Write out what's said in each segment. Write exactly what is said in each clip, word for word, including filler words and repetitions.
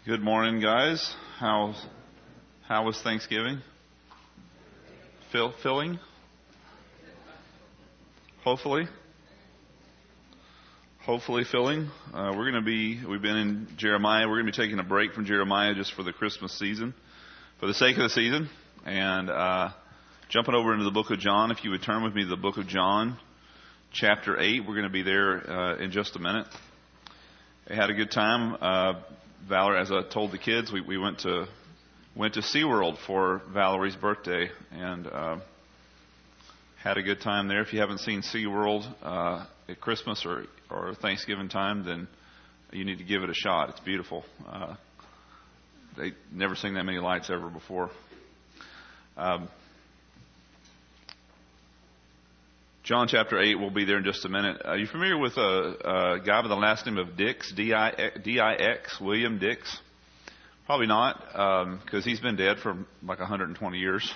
Good morning, guys. How how was Thanksgiving? Fill, filling? Hopefully. Hopefully filling. Uh, we're going to be, we've been in Jeremiah. We're going to be taking a break from Jeremiah just for the Christmas season, for the sake of the season, and uh, jumping over into the book of John. If you would turn with me to the book of John, chapter eight. We're going to be there uh, in just a minute. I had a good time. Uh, Valerie, as I told the kids, we, we went to went to SeaWorld for Valerie's birthday and uh, had a good time there. If you haven't seen SeaWorld uh, at Christmas or, or Thanksgiving time, then you need to give it a shot. It's beautiful. Uh, they never seen that many lights ever before. Um, John chapter eight, we'll be there in just a minute. Are you familiar with a, a guy by the last name of Dix, D I X, William Dix? Probably not, because um, he's been dead for like one hundred twenty years.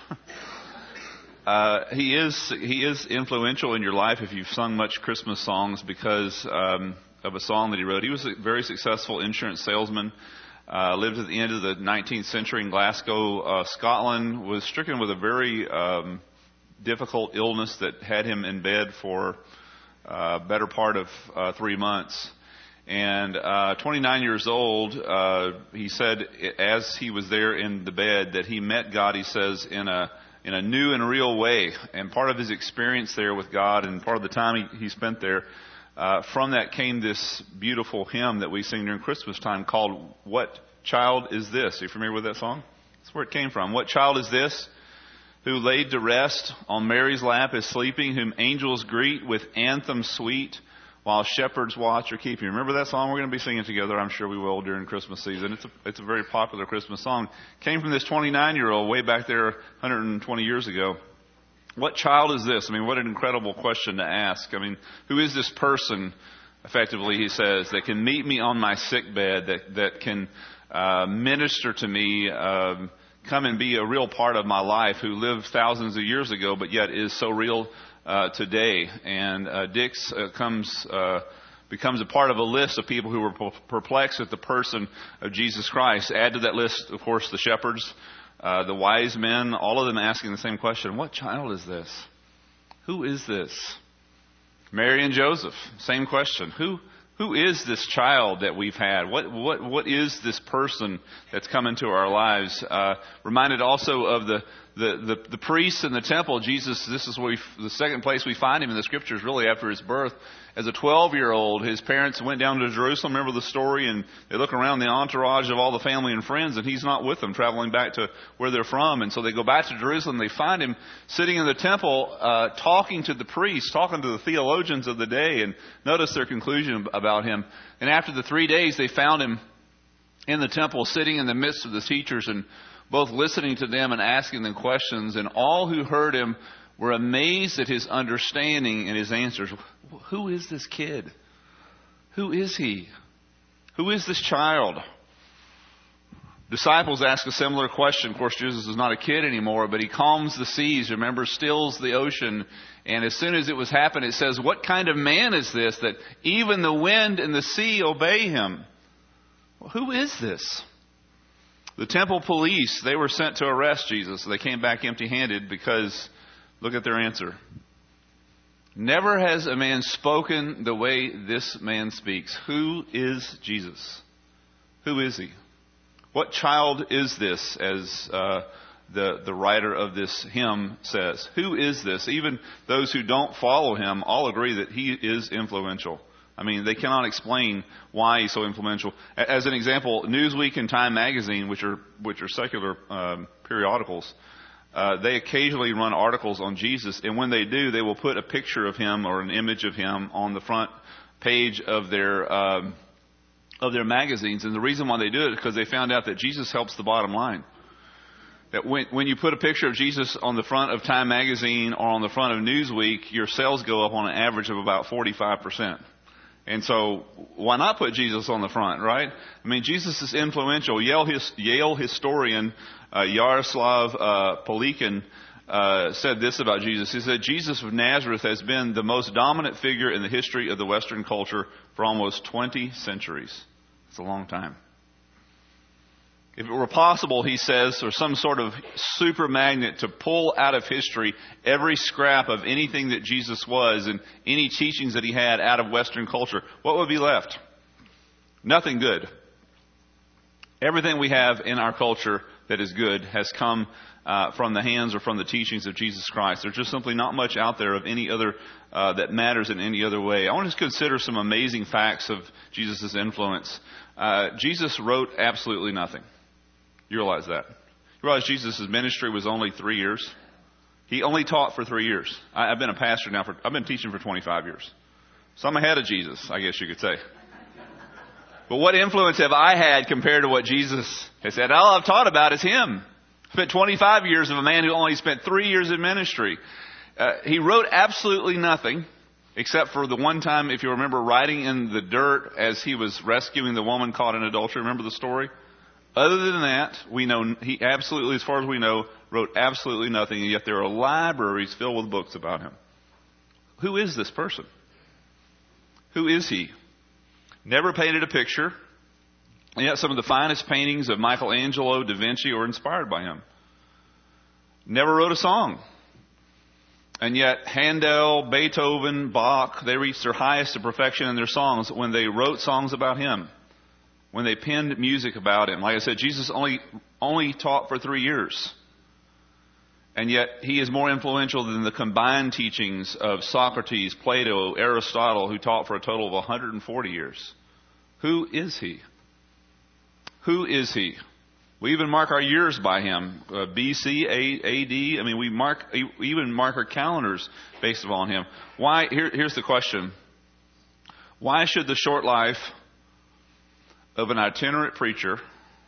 uh, he is he is influential in your life if you've sung much Christmas songs because um, of a song that he wrote. He was a very successful insurance salesman. Uh, lived at the end of the nineteenth century in Glasgow, uh, Scotland. Was stricken with a very um, difficult illness that had him in bed for a uh, better part of uh, three months. And uh, twenty-nine years old, uh, he said as he was there in the bed that he met God, he says, in a in a new and real way. And part of his experience there with God and part of the time he, he spent there, uh, from that came this beautiful hymn that we sing during Christmas time called What Child Is This? Are you familiar with that song? That's where it came from. What child is this? Who laid to rest on Mary's lap is sleeping, whom angels greet with anthems sweet, while shepherds watch or keep you. Remember that song? We're going to be singing together. I'm sure we will during Christmas season. It's a, it's a very popular Christmas song. Came from this twenty-nine-year-old way back there one hundred twenty years ago. What child is this? I mean, what an incredible question to ask. I mean, who is this person, effectively, he says, that can meet me on my sick bed, that, that can uh, minister to me, um, come and be a real part of my life, who lived thousands of years ago, but yet is so real uh, today. And uh, Dix uh, comes, uh, becomes a part of a list of people who were perplexed at the person of Jesus Christ. Add to that list, of course, the shepherds, uh, the wise men, all of them asking the same question: what child is this? Who is this? Mary and Joseph, same question. Who Who is this child that we've had? What what what is this person that's come into our lives? Uh, reminded also of the, the, the, the priests in the temple. Jesus, this is where we, the second place we find him in the scriptures, really after his birth. As a twelve-year-old, his parents went down to Jerusalem. Remember the story? And they look around the entourage of all the family and friends, and he's not with them, traveling back to where they're from. And so they go back to Jerusalem. They find him sitting in the temple, uh, talking to the priests, talking to the theologians of the day. And notice their conclusion about him. And after the three days, they found him in the temple, sitting in the midst of the teachers and both listening to them and asking them questions. And all who heard him were amazed at his understanding and his answers. Who is this kid? Who is he? Who is this child? Disciples ask a similar question. Of course, Jesus is not a kid anymore, but he calms the seas, remember, stills the ocean. And as soon as it was happened, it says, what kind of man is this that even the wind and the sea obey him? Well, who is this? The temple police, they were sent to arrest Jesus. So they came back empty-handed because, look at their answer. Never has a man spoken the way this man speaks. Who is Jesus? Who is he? What child is this, as uh, the, the writer of this hymn says? Who is this? Even those who don't follow him all agree that he is influential. I mean, they cannot explain why he's so influential. As an example, Newsweek and Time Magazine, which are which are secular um, periodicals, uh, they occasionally run articles on Jesus, and when they do, they will put a picture of him or an image of him on the front page of their um, of their magazines. And the reason why they do it is because they found out that Jesus helps the bottom line. That when when you put a picture of Jesus on the front of Time Magazine or on the front of Newsweek, your sales go up on an average of about forty-five percent. And so, why not put Jesus on the front, right? I mean, Jesus is influential. Yale, his, Yale historian uh, Yaroslav uh, Polikin uh, said this about Jesus. He said, Jesus of Nazareth has been the most dominant figure in the history of the Western culture for almost twenty centuries. It's a long time. If it were possible, he says, or some sort of super magnet to pull out of history every scrap of anything that Jesus was and any teachings that he had out of Western culture, what would be left? Nothing good. Everything we have in our culture that is good has come uh, from the hands or from the teachings of Jesus Christ. There's just simply not much out there of any other uh, that matters in any other way. I want to consider some amazing facts of Jesus' influence. Uh, Jesus wrote absolutely nothing. You realize that? You realize Jesus' ministry was only three years? He only taught for three years. I, I've been a pastor now for, I've been teaching for twenty-five years. So I'm ahead of Jesus, I guess you could say. But what influence have I had compared to what Jesus has said? All I've taught about is Him. Spent twenty-five years of a man who only spent three years in ministry. Uh, he wrote absolutely nothing, except for the one time, if you remember, writing in the dirt as he was rescuing the woman caught in adultery. Remember the story? Other than that, we know he absolutely, as far as we know, wrote absolutely nothing, and yet there are libraries filled with books about him. Who is this person? Who is he? Never painted a picture, and yet some of the finest paintings of Michelangelo, Da Vinci were inspired by him. Never wrote a song. And yet Handel, Beethoven, Bach, they reached their highest of perfection in their songs when they wrote songs about him. When they penned music about him. Like I said, Jesus only only taught for three years. And yet he is more influential than the combined teachings of Socrates, Plato, Aristotle, who taught for a total of one hundred forty years. Who is he? Who is he? We even mark our years by him. Uh, B C, A D. I mean, we mark we even mark our calendars based upon him. Why? Here, here's the question. Why should the short life of an itinerant preacher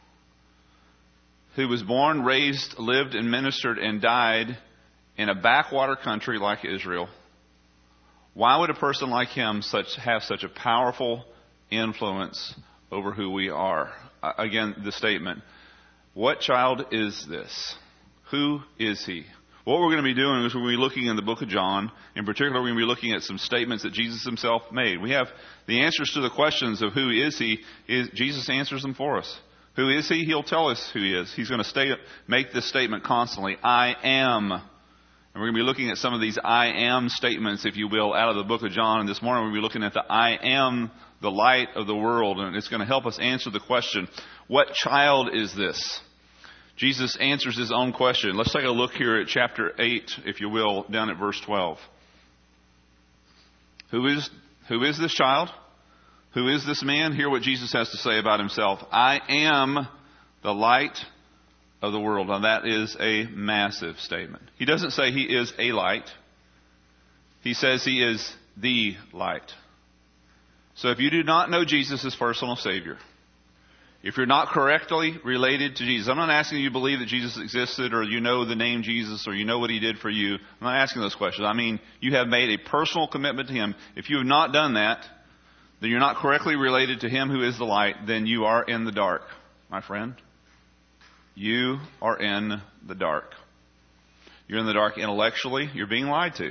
who was born, raised, lived, and ministered and died in a backwater country like Israel, why would a person like him such have such a powerful influence over who we are? Uh, again, the statement, what child is this? Who is he? What we're going to be doing is we're going to be looking in the book of John. In particular, we're going to be looking at some statements that Jesus himself made. We have the answers to the questions of who is he. Is Jesus answers them for us. Who is he? He'll tell us who he is. He's going to stay, make this statement constantly. I am. And we're going to be looking at some of these I am statements, if you will, out of the book of John. And this morning we're going to be looking at the I am the light of the world. And it's going to help us answer the question, what child is this? Jesus answers his own question. Let's take a look here at chapter eight, if you will, down at verse twelve. Who is, who is this child? Who is this man? Hear what Jesus has to say about himself. I am the light of the world. Now that is a massive statement. He doesn't say he is a light. He says he is the light. So if you do not know Jesus as personal Savior, if you're not correctly related to Jesus, I'm not asking you to believe that Jesus existed or you know the name Jesus or you know what he did for you. I'm not asking those questions. I mean, you have made a personal commitment to him. If you have not done that, then you're not correctly related to him who is the light, then you are in the dark, my friend. You are in the dark. You're in the dark intellectually. You're being lied to.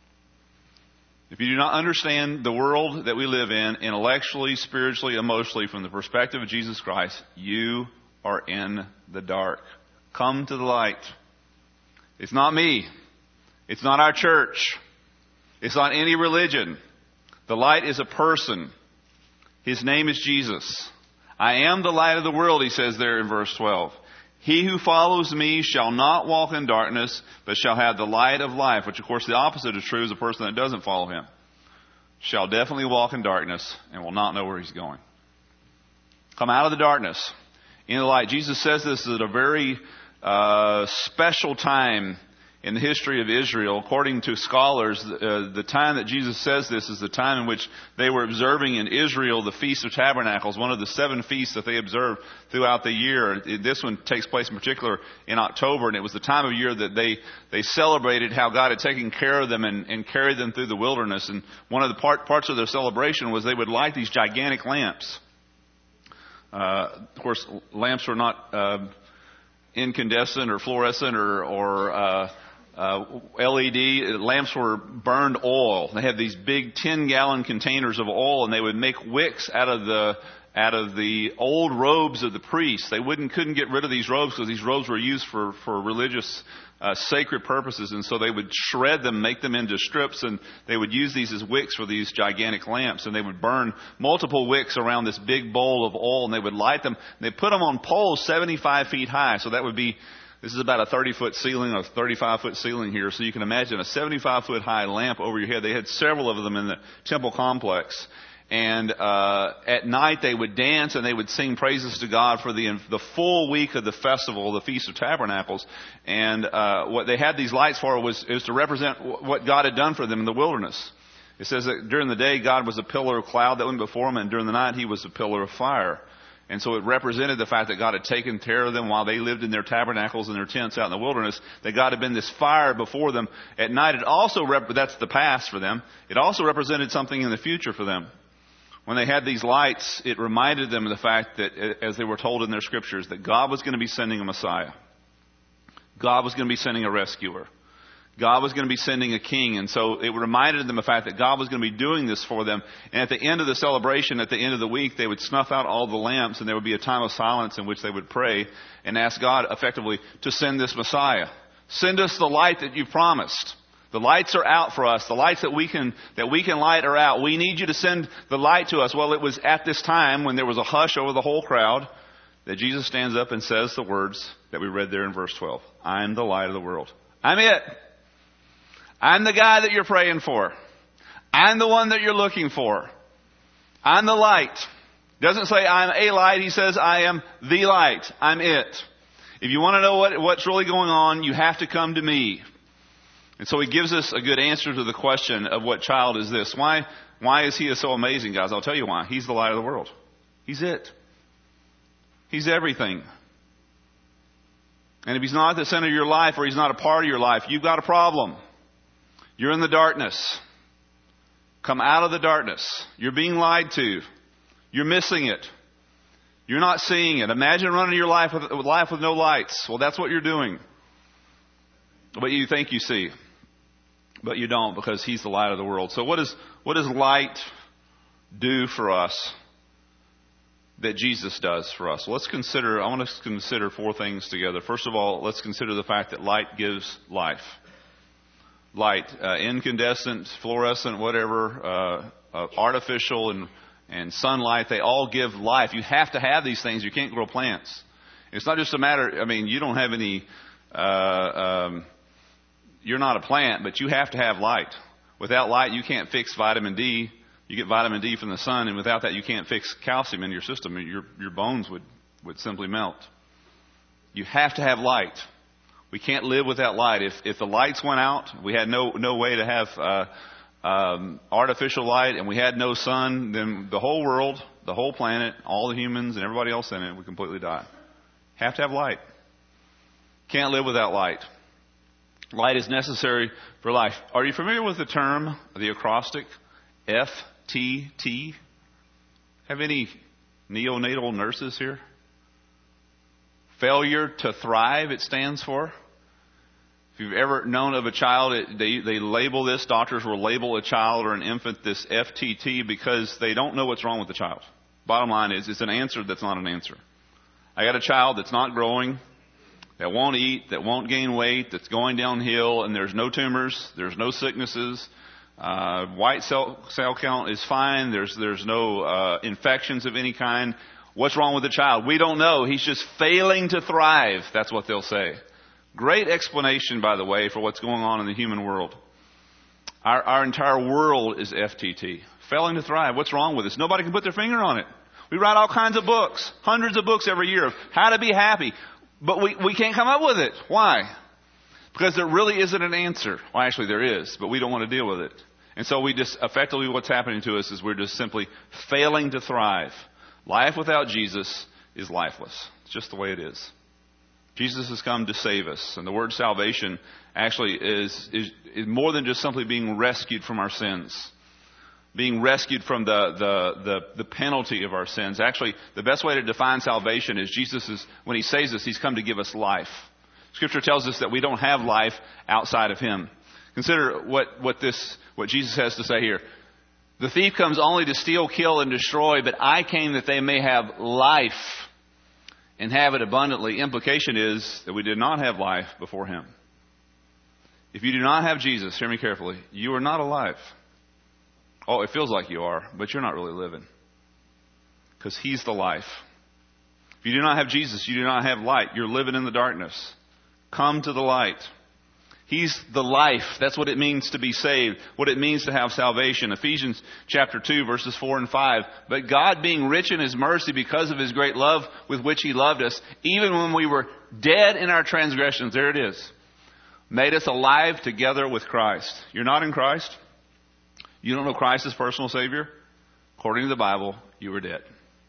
If you do not understand the world that we live in, intellectually, spiritually, emotionally, from the perspective of Jesus Christ, you are in the dark. Come to the light. It's not me. It's not our church. It's not any religion. The light is a person. His name is Jesus. I am the light of the world, he says there in verse twelve. He who follows me shall not walk in darkness, but shall have the light of life. Which, of course, the opposite is true is a person that doesn't follow him. Shall definitely walk in darkness and will not know where he's going. Come out of the darkness in the light. Jesus says this at a very uh, special time in the history of Israel. According to scholars, uh, the time that Jesus says this is the time in which they were observing in Israel the Feast of Tabernacles, one of the seven feasts that they observe throughout the year. This one takes place in particular in October, and it was the time of year that they, they celebrated how God had taken care of them and, and carried them through the wilderness. And one of the part, parts of their celebration was they would light these gigantic lamps. Uh, of course, lamps were not uh, incandescent or fluorescent or, or uh, Uh, L E D lamps were burned oil. They had these big ten gallon containers of oil, and they would make wicks out of the out of the old robes of the priests. They wouldn't couldn't get rid of these robes because these robes were used for, for religious uh, sacred purposes. And so they would shred them, make them into strips, and they would use these as wicks for these gigantic lamps. And they would burn multiple wicks around this big bowl of oil, and they would light them. They put them on poles seventy-five feet high. So that would be, this is about a thirty-foot ceiling, a thirty-five foot ceiling here. So you can imagine a seventy-five foot high lamp over your head. They had several of them in the temple complex. And uh at night they would dance and they would sing praises to God for the the full week of the festival, the Feast of Tabernacles. And uh what they had these lights for was is to represent what God had done for them in the wilderness. It says that during the day God was a pillar of cloud that went before them, and during the night He was a pillar of fire. And so it represented the fact that God had taken care of them while they lived in their tabernacles and their tents out in the wilderness, that God had been this fire before them. At night it also, rep- that's the past for them, it also represented something in the future for them. When they had these lights, it reminded them of the fact that, as they were told in their scriptures, that God was going to be sending a Messiah. God was going to be sending a rescuer. God was going to be sending a king. And so it reminded them of the fact that God was going to be doing this for them. And at the end of the celebration, at the end of the week, they would snuff out all the lamps, and there would be a time of silence in which they would pray and ask God effectively to send this Messiah. Send us the light that you promised. The lights are out for us. The lights that we can that we can light are out. We need you to send the light to us. Well, it was at this time when there was a hush over the whole crowd that Jesus stands up and says the words that we read there in verse twelve. I'm the light of the world. I'm it. I'm the guy that you're praying for. I'm the one that you're looking for. I'm the light. Doesn't say I'm a light. He says I am the light. I'm it. If you want to know what, what's really going on, you have to come to me. And so he gives us a good answer to the question of what child is this? Why, why is he so amazing, guys? I'll tell you why. He's the light of the world. He's it. He's everything. And if he's not at the center of your life, or he's not a part of your life, you've got a problem. You're in the darkness. Come out of the darkness. You're being lied to. You're missing it. You're not seeing it. Imagine running your life with, with life with no lights. Well, that's what you're doing. But you think you see. But you don't, because he's the light of the world. So what, is, what does light do for us that Jesus does for us? Well, let's consider, I want to consider four things together. First of all, let's consider the fact that light gives life. Light, uh, incandescent, fluorescent, whatever, uh, uh, artificial and, and sunlight, they all give life. You have to have these things. You can't grow plants. It's not just a matter, I mean, you don't have any, uh, um, you're not a plant, but you have to have light. Without light, you can't fix vitamin D. You get vitamin D from the sun, and without that, you can't fix calcium in your system. Your, your bones would, would simply melt. You have to have light. We can't live without light. If, if the lights went out, we had no, no way to have uh, um, artificial light, and we had no sun, then the whole world, the whole planet, all the humans and everybody else in it would completely die. Have to have light. Can't live without light. Light is necessary for life. Are you familiar with the term, the acrostic, F T T? Have any neonatal nurses here? Failure to thrive, it stands for. If you've ever known of a child, it, they, they label this, doctors will label a child or an infant this F T T because they don't know what's wrong with the child. Bottom line is, it's an answer that's not an answer. I got a child that's not growing, that won't eat, that won't gain weight, that's going downhill, and there's no tumors, there's no sicknesses. Uh, white cell, cell count is fine. There's, there's no uh, infections of any kind. What's wrong with the child? We don't know. He's just failing to thrive. That's what they'll say. Great explanation, by the way, for what's going on in the human world. Our, our entire world is F T T. Failing to thrive. What's wrong with us? Nobody can put their finger on it. We write all kinds of books, hundreds of books every year of how to be happy. But we, we can't come up with it. Why? Because there really isn't an answer. Well, actually there is, but we don't want to deal with it. And so we just, effectively what's happening to us is we're just simply failing to thrive. Life without Jesus is lifeless. It's just the way it is. Jesus has come to save us. And the word salvation actually is, is, is more than just simply being rescued from our sins. Being rescued from the, the, the, the penalty of our sins. Actually, the best way to define salvation is Jesus is, when he saves us, he's come to give us life. Scripture tells us that we don't have life outside of him. Consider what, what this, what Jesus has to say here. The thief comes only to steal, kill, and destroy, but I came that they may have life and have it abundantly. Implication is that we did not have life before him. If you do not have Jesus, hear me carefully, you are not alive. Oh, it feels like you are, but you're not really living. Because he's the life. If you do not have Jesus, you do not have light. You're living in the darkness. Come to the light. He's the life. That's what it means to be saved. What it means to have salvation. Ephesians chapter two, verses four and five. But God, being rich in his mercy because of his great love with which he loved us, even when we were dead in our transgressions, there it is, made us alive together with Christ. You're not in Christ? You don't know Christ as personal Savior? According to the Bible, you were dead.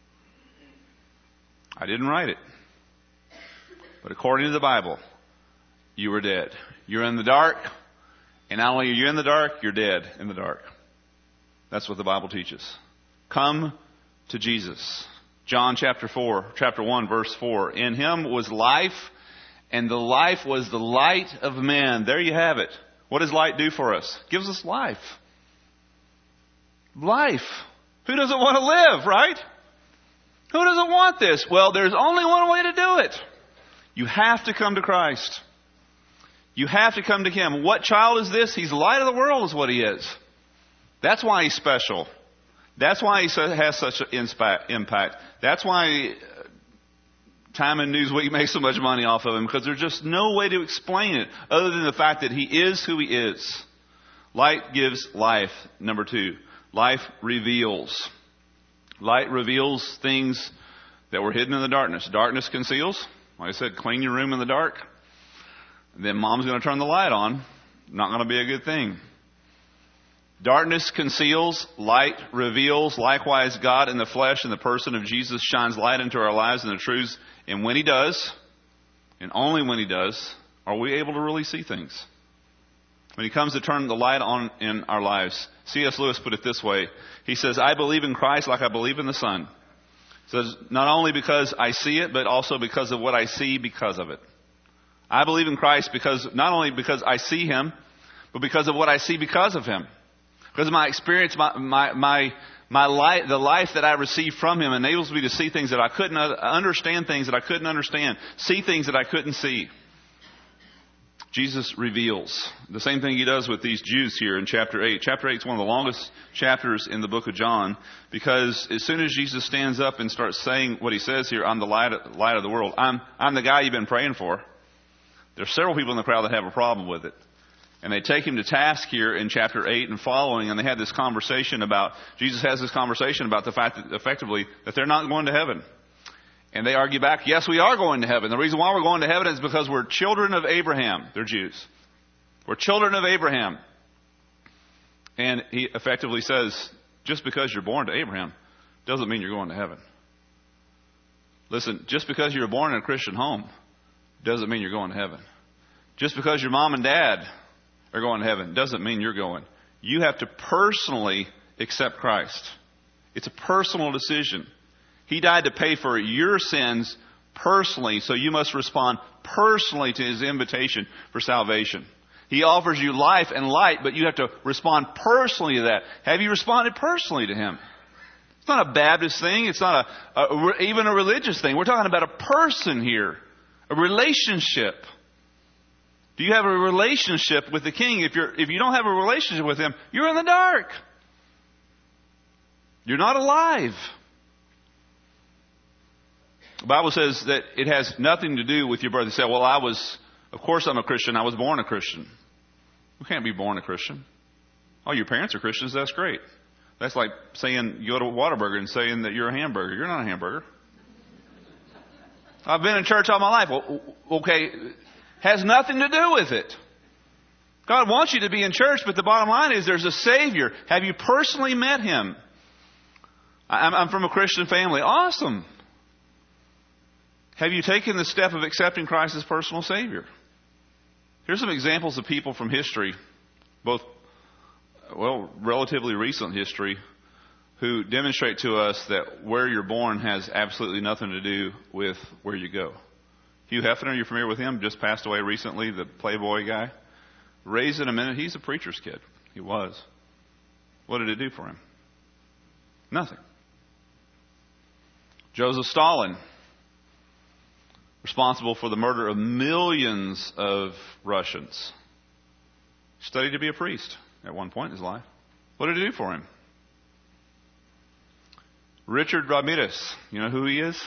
I didn't write it. But according to the Bible, you were dead. You're in the dark, and not only are you in the dark, you're dead in the dark. That's what the Bible teaches. Come to Jesus. John chapter four, chapter one, verse four. In him was life, and the life was the light of men. There you have it. What does light do for us? It gives us life. Life. Who doesn't want to live, right? Who doesn't want this? Well, there's only one way to do it. You have to come to Christ. You have to come to him. What child is this? He's the light of the world is what he is. That's why he's special. That's why he has such an impact. That's why Time and Newsweek makes so much money off of him, because there's just no way to explain it other than the fact that he is who he is. Light gives life. Number two, life reveals. Light reveals things that were hidden in the darkness. Darkness conceals. Like I said, clean your room in the dark. Then mom's going to turn the light on. Not going to be a good thing. Darkness conceals, light reveals. Likewise, God in the flesh in the person of Jesus shines light into our lives and the truths. And when he does, and only when he does, are we able to really see things. When he comes to turn the light on in our lives. C S Lewis put it this way. He says, I believe in Christ like I believe in the sun. He says, not only because I see it, but also because of what I see because of it. I believe in Christ because not only because I see him, but because of what I see because of him. Because of my experience, my my my, my life, the life that I receive from him enables me to see things that I couldn't understand, things that I couldn't understand, see things that I couldn't see. Jesus reveals. The same thing he does with these Jews here in chapter eight. Chapter eight is one of the longest chapters in the book of John, because as soon as Jesus stands up and starts saying what he says here, I'm the light of, light of the world. I'm I'm the guy you've been praying for. There's several people in the crowd that have a problem with it. And they take him to task here in chapter eight and following, and they have this conversation about, Jesus has this conversation about the fact that effectively that they're not going to heaven. And they argue back, yes, we are going to heaven. The reason why we're going to heaven is because we're children of Abraham. They're Jews. We're children of Abraham. And he effectively says, just because you're born to Abraham doesn't mean you're going to heaven. Listen, just because you're born in a Christian home doesn't mean you're going to heaven. Just because your mom and dad are going to heaven doesn't mean you're going. You have to personally accept Christ. It's a personal decision. He died to pay for your sins personally, so you must respond personally to his invitation for salvation. He offers you life and light, but you have to respond personally to that. Have you responded personally to him? It's not a Baptist thing. It's not a, a even a religious thing. We're talking about a person here, a relationship. Do you have a relationship with the King? If you're if you don't have a relationship with him, you're in the dark. You're not alive. The Bible says that it has nothing to do with your birth. You say, well, I was, of course I'm a Christian. I was born a Christian. You can't be born a Christian. Oh, your parents are Christians. That's great. That's like saying you go to Whataburger and saying that you're a hamburger. You're not a hamburger. I've been in church all my life. Well, okay, has nothing to do with it. God wants you to be in church, but the bottom line is there's a Savior. Have you personally met him? I'm, I'm from a Christian family. Awesome. Have you taken the step of accepting Christ as personal Savior? Here's some examples of people from history, both, well, relatively recent history, who demonstrate to us that where you're born has absolutely nothing to do with where you go. Hugh Hefner, you're familiar with him, just passed away recently, the Playboy guy. Raised in a minute, he's a preacher's kid. He was. What did it do for him? Nothing. Joseph Stalin, responsible for the murder of millions of Russians, studied to be a priest at one point in his life. What did it do for him? Richard Ramirez, you know who he is?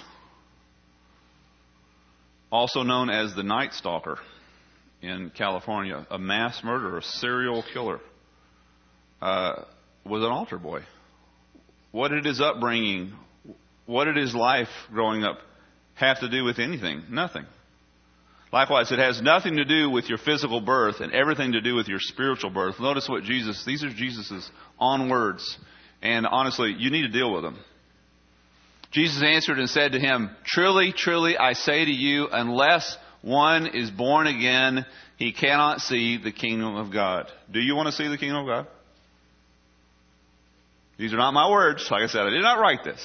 Also known as the Night Stalker in California, a mass murderer, a serial killer, uh, was an altar boy. What did his upbringing, what did his life growing up have to do with anything? Nothing. Likewise, it has nothing to do with your physical birth and everything to do with your spiritual birth. Notice what Jesus, these are Jesus' own words. And honestly, you need to deal with them. Jesus answered and said to him, "Truly, truly, I say to you, unless one is born again, he cannot see the kingdom of God." Do you want to see the kingdom of God? These are not my words. Like I said, I did not write this.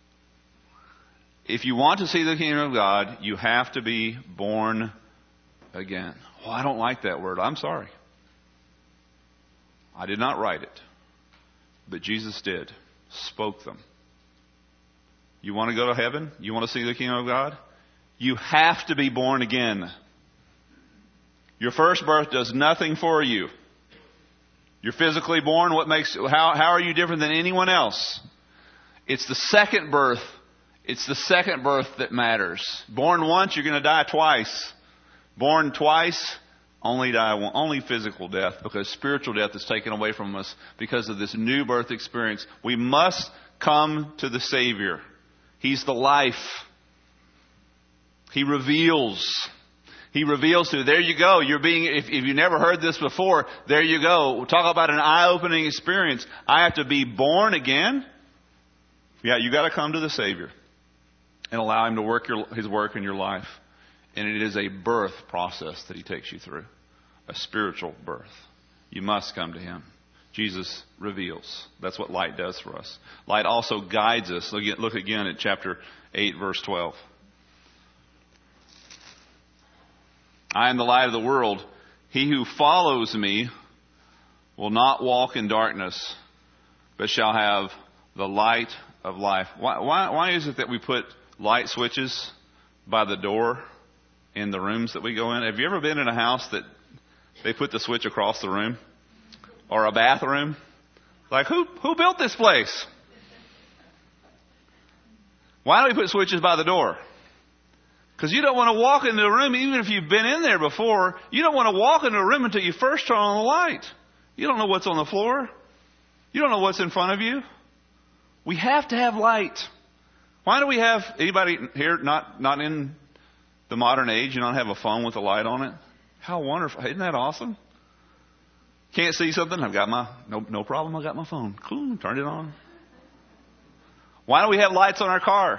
If you want to see the kingdom of God, you have to be born again. Well, I don't like that word. I'm sorry. I did not write it. But Jesus did. Spoke them. You want to go to heaven? You want to see the kingdom of God? You have to be born again. Your first birth does nothing for you. You're physically born. What makes, how, how are you different than anyone else? It's the second birth. It's the second birth that matters. Born once, you're going to die twice. Born twice, only die one, only physical death, because spiritual death is taken away from us because of this new birth experience. We must come to the Savior. He's the life. He reveals. He reveals to you. There you go. You're being, if, if you never heard this before, there you go. We'll talk about an eye-opening experience. I have to be born again. Yeah, you got to come to the Savior and allow Him to work your, His work in your life. And it is a birth process that He takes you through. A spiritual birth. You must come to Him. Jesus reveals. That's what light does for us. Light also guides us. Look, look again at chapter eight, verse twelve. I am the light of the world. He who follows me will not walk in darkness, but shall have the light of life. Why, why, why is it that we put light switches by the door in the rooms that we go in? Have you ever been in a house that they put the switch across the room? Or a bathroom? Like, who who built this place? Why don't we put switches by the door? Because you don't want to walk into a room, even if you've been in there before, you don't want to walk into a room until you first turn on the light. You don't know what's on the floor. You don't know what's in front of you. We have to have light. Why do we have, anybody here not, not in the modern age, you don't have a phone with a light on it? How wonderful. Isn't that awesome? Can't see something? I've got my, no, no problem, I've got my phone. Cool, turn it on. Why don't we have lights on our car?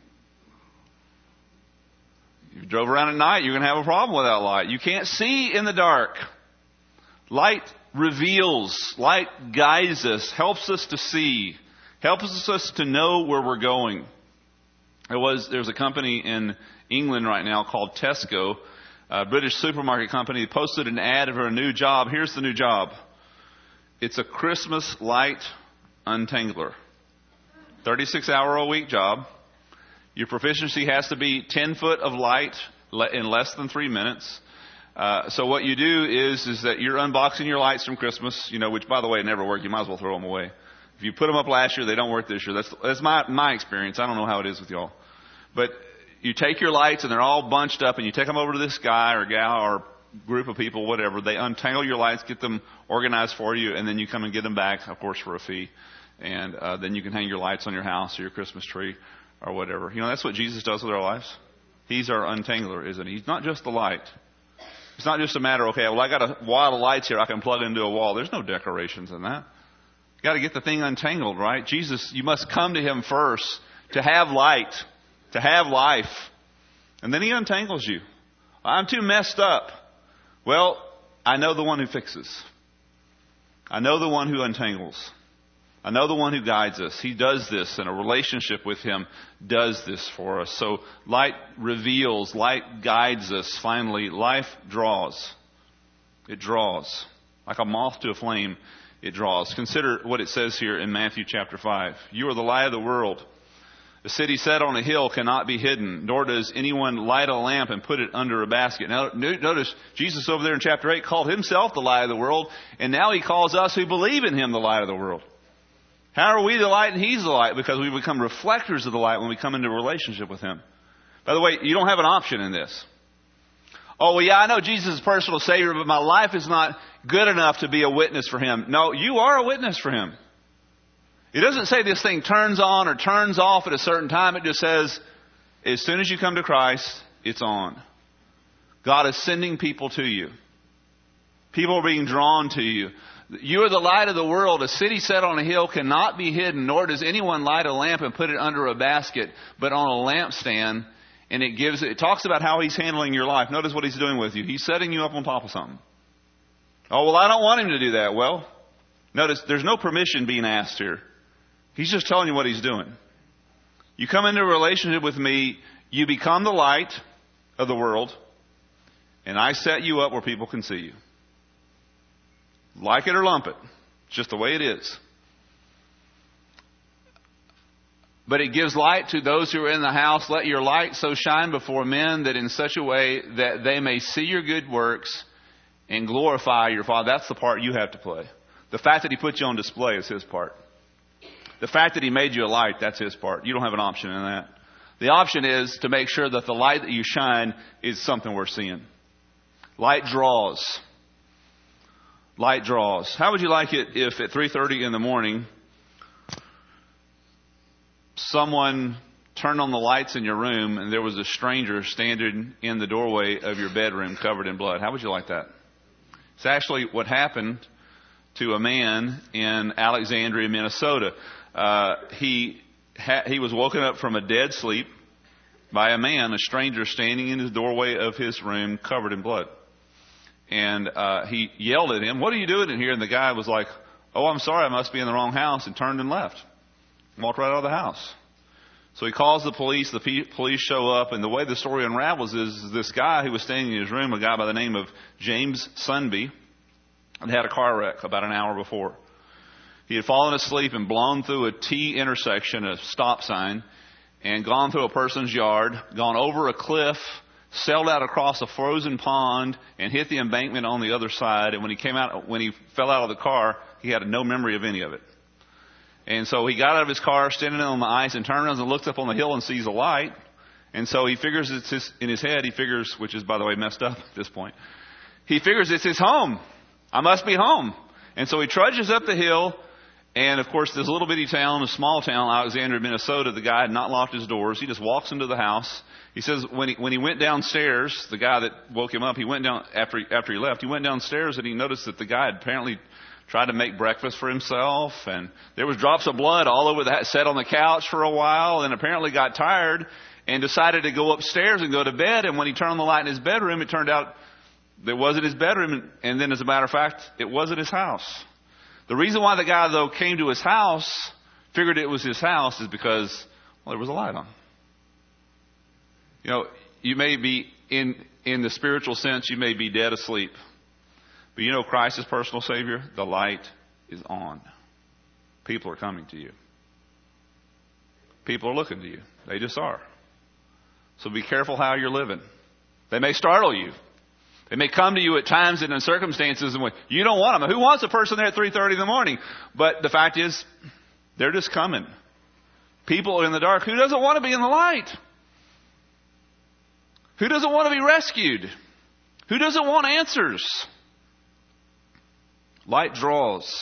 If you drove around at night, you're going to have a problem with that light. You can't see in the dark. Light reveals, light guides us, helps us to see, helps us to know where we're going. There was, there's a company in England right now called Tesco, a British supermarket company, posted an ad for a new job. Here's the new job. It's a Christmas light untangler. thirty-six hour a week job. Your proficiency has to be ten foot of light in less than three minutes. Uh, so what you do is, is that you're unboxing your lights from Christmas, you know, which by the way never work. You might as well throw them away. If you put them up last year, they don't work this year. That's, that's my, my experience. I don't know how it is with y'all. But you take your lights and they're all bunched up and you take them over to this guy or gal or group of people, whatever. They untangle your lights, get them organized for you, and then you come and get them back, of course, for a fee. And uh, then you can hang your lights on your house or your Christmas tree or whatever. You know, that's what Jesus does with our lives. He's our untangler, isn't he? He's not just the light. It's not just a matter, okay, well, I got a wall of lights here I can plug into a wall. There's no decorations in that. You got to get the thing untangled, right? Jesus, you must come to Him first to have light, to have life. And then He untangles you. I'm too messed up. Well, I know the one who fixes. I know the one who untangles. I know the one who guides us. He does this, and a relationship with Him does this for us. So light reveals, light guides us. Finally, life draws. It draws. Like a moth to a flame, it draws. Consider what it says here in Matthew chapter five. You are the light of the world. A city set on a hill cannot be hidden, nor does anyone light a lamp and put it under a basket. Now, notice Jesus over there in chapter eight called himself the light of the world, and now he calls us who believe in him the light of the world. How are we the light and he's the light? Because we become reflectors of the light when we come into a relationship with him. By the way, you don't have an option in this. Oh, well, yeah, I know Jesus is personal Savior, but my life is not good enough to be a witness for him. No, you are a witness for him. It doesn't say this thing turns on or turns off at a certain time. It just says, as soon as you come to Christ, it's on. God is sending people to you. People are being drawn to you. You are the light of the world. A city set on a hill cannot be hidden, nor does anyone light a lamp and put it under a basket, but on a lampstand. And it gives, it talks about how he's handling your life. Notice what he's doing with you. He's setting you up on top of something. Oh, well, I don't want him to do that. Well, notice there's no permission being asked here. He's just telling you what he's doing. You come into a relationship with me, you become the light of the world, and I set you up where people can see you. Like it or lump it. It's just the way it is. But it gives light to those who are in the house. Let your light so shine before men that in such a way that they may see your good works and glorify your Father. That's the part you have to play. The fact that he put you on display is his part. The fact that he made you a light, that's his part. You don't have an option in that. The option is to make sure that the light that you shine is something worth seeing. Light draws. Light draws. How would you like it if at three thirty in the morning someone turned on the lights in your room and there was a stranger standing in the doorway of your bedroom covered in blood? How would you like that? It's actually what happened to a man in Alexandria, Minnesota. Uh, he ha- he was woken up from a dead sleep by a man, a stranger, standing in his doorway of his room covered in blood. And uh, he yelled at him, "What are you doing in here?" And the guy was like, "Oh, I'm sorry, I must be in the wrong house," and turned and left. Walked right out of the house. So he calls the police. The p- police show up, and the way the story unravels is this guy who was standing in his room, a guy by the name of James Sunby, had had a car wreck about an hour before. He had fallen asleep and blown through a T intersection, a stop sign, and gone through a person's yard, gone over a cliff, sailed out across a frozen pond, and hit the embankment on the other side. And when he came out, when he fell out of the car, he had no memory of any of it. And so he got out of his car, standing on the ice, and turned around and looks up on the hill and sees a light. And so he figures it's his, in his head, he figures, which is, by the way, messed up at this point, he figures it's his home. I must be home. And so he trudges up the hill. And, of course, this little bitty town, a small town, Alexandria, Minnesota, the guy had not locked his doors. He just walks into the house. He says when he when he went downstairs, the guy that woke him up, he went down after he, after he left. He went downstairs and he noticed that the guy had apparently tried to make breakfast for himself. And there was drops of blood all over the sat on the couch for a while, and apparently got tired and decided to go upstairs and go to bed. And when he turned on the light in his bedroom, it turned out that it wasn't his bedroom. And then, as a matter of fact, it wasn't his house. The reason why the guy, though, came to his house, figured it was his house, is because, well, there was a light on. You know, you may be, in in the spiritual sense, you may be dead asleep. But you know Christ is personal Savior? The light is on. People are coming to you. People are looking to you. They just are. So be careful how you're living. They may startle you. They may come to you at times and in circumstances in which you don't want them. Who wants a person there at three thirty in the morning? But the fact is, they're just coming. People are in the dark. Who doesn't want to be in the light? Who doesn't want to be rescued? Who doesn't want answers? Light draws.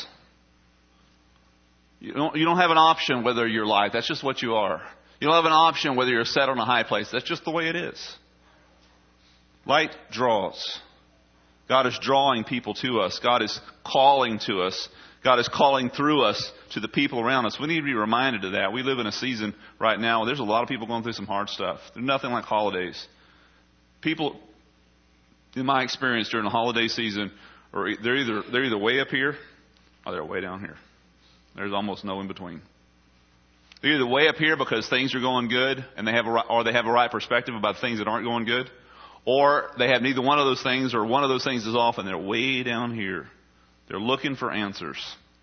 You don't, you don't have an option whether you're light. That's just what you are. You don't have an option whether you're set on a high place. That's just the way it is. Light draws. God is drawing people to us. God is calling to us. God is calling through us to the people around us. We need to be reminded of that. We live in a season right now where there's a lot of people going through some hard stuff. There's nothing like holidays. People, in my experience during the holiday season, or they're either they're either way up here or they're way down here. There's almost no in between. They're either way up here because things are going good, and they have a right, or they have a right perspective about things that aren't going good, or they have neither one of those things, or one of those things is off, and they're way down here. They're looking for answers.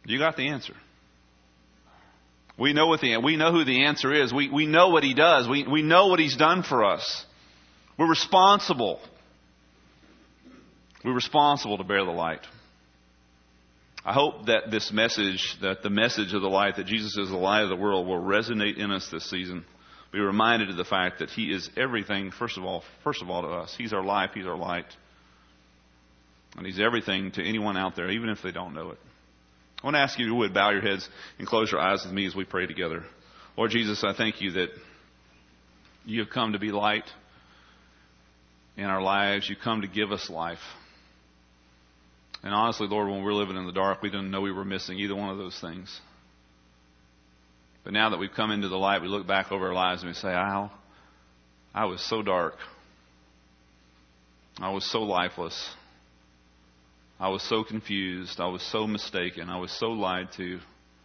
You got the answer. We know what the we know who the answer is. We we know what He does. We we know what He's done for us. We're responsible. We're responsible to bear the light. I hope that this message, that the message of the light, that Jesus is the light of the world, will resonate in us this season. Be reminded of the fact that He is everything. First of all, first of all to us, He's our life. He's our light, and He's everything to anyone out there, even if they don't know it. I want to ask you, if you would, bow your heads and close your eyes with me as we pray together. Lord Jesus, I thank You that You have come to be light in our lives. You come to give us life. And honestly, Lord, when we were living in the dark, we didn't know we were missing either one of those things. But now that we've come into the light, we look back over our lives and we say, "Ow, I was so dark. I was so lifeless. I was so confused. I was so mistaken. I was so lied to."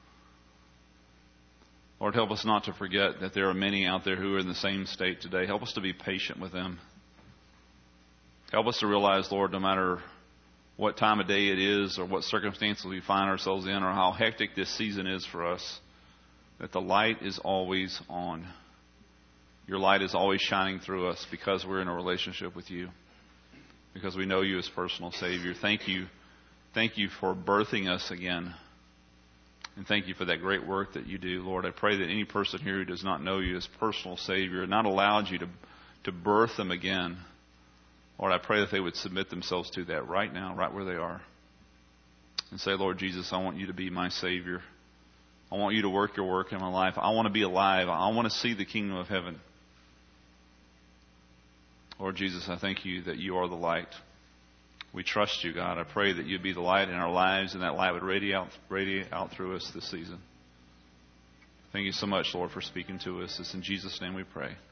Lord, help us not to forget that there are many out there who are in the same state today. Help us to be patient with them. Help us to realize, Lord, no matter what time of day it is or what circumstances we find ourselves in or how hectic this season is for us, that the light is always on. Your light is always shining through us because we're in a relationship with You, because we know You as personal Savior. Thank You. Thank You for birthing us again. And thank You for that great work that You do. Lord, I pray that any person here who does not know You as personal Savior, not allowed You to, to birth them again, Lord, I pray that they would submit themselves to that right now, right where they are. And say, "Lord Jesus, I want You to be my Savior. I want You to work Your work in my life. I want to be alive. I want to see the kingdom of heaven." Lord Jesus, I thank You that You are the light. We trust You, God. I pray that You'd be the light in our lives, and that light would radiate out, radiate out through us this season. Thank You so much, Lord, for speaking to us. It's in Jesus' name we pray.